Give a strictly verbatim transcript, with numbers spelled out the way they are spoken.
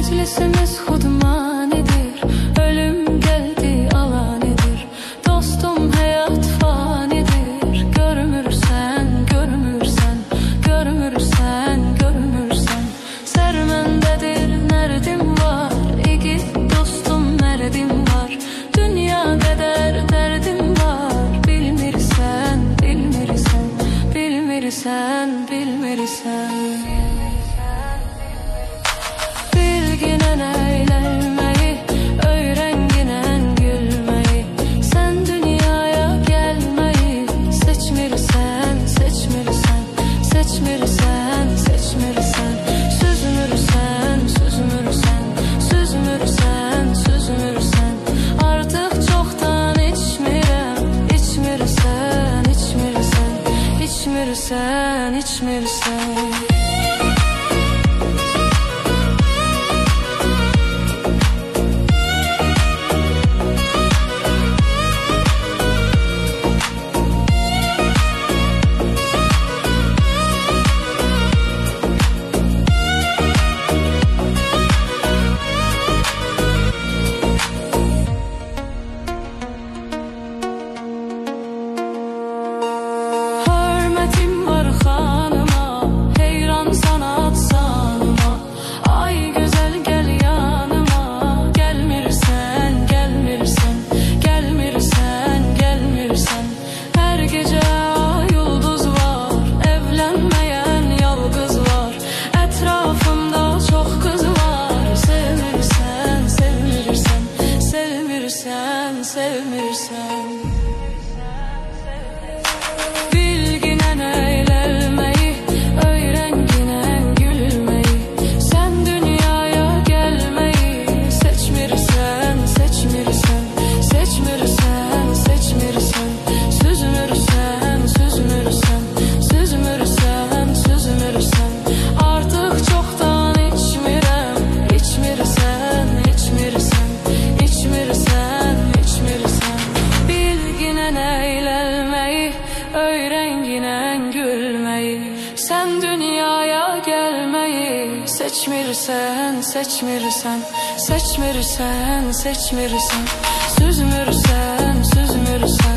Meclisimiz hudmanidir, ölüm geldi alanidir. Dostum hayat fanidir, görmürsen, görmürsen, görmürsen, görmürsen. Sermendedir nerdim var, iki dostum nerdim var. Dünya kadar derdim var, bilmirsen, bilmirsen, bilmirsen, bilmirsen. Bilginen eğlenmeyi, öğrenginen gülmeyi. Sen dünyaya gelmeyi seçmirsen, seçmirsen, seçmirsen, seçmirsen. Süzmürsen, süzmürsen, süzmürsen, süzmürsen. Artık çoktan içmirem, içmirsen, içmirsen, içmirsen, içmirsen. Hürmetim var hanıma, heyran sanat sanıma. Ay güzel gel yanıma, gelmirsen, gelmirsen, gelmirsen, gelmirsen. Her gece ay yıldız var, evlenmeyen yalgız var. Etrafımda çok kız var, sevmirsen, sevmirsen, sevmirsen, sevmirsen. Bilginen eğlenmeyi, öğrenginen gülmeyi. Sen dünyaya gelmeyi seçmirsen, seçmirsen, seçmirsen, seçmirsen. Süzmürsen, süzmürsen, süzmürsen, süzmürsen. Artık çoktan içmirem, içmirsen, içmirsen, içmirsen, içmirsen. Bilginen eğlenmeyi, öğrenginen gülmeyi. Sen dünyaya gelmeyi seçmirsen, seçmirsen, seçmirsen, seçmirsen. Süzmürsen, süzmürsen.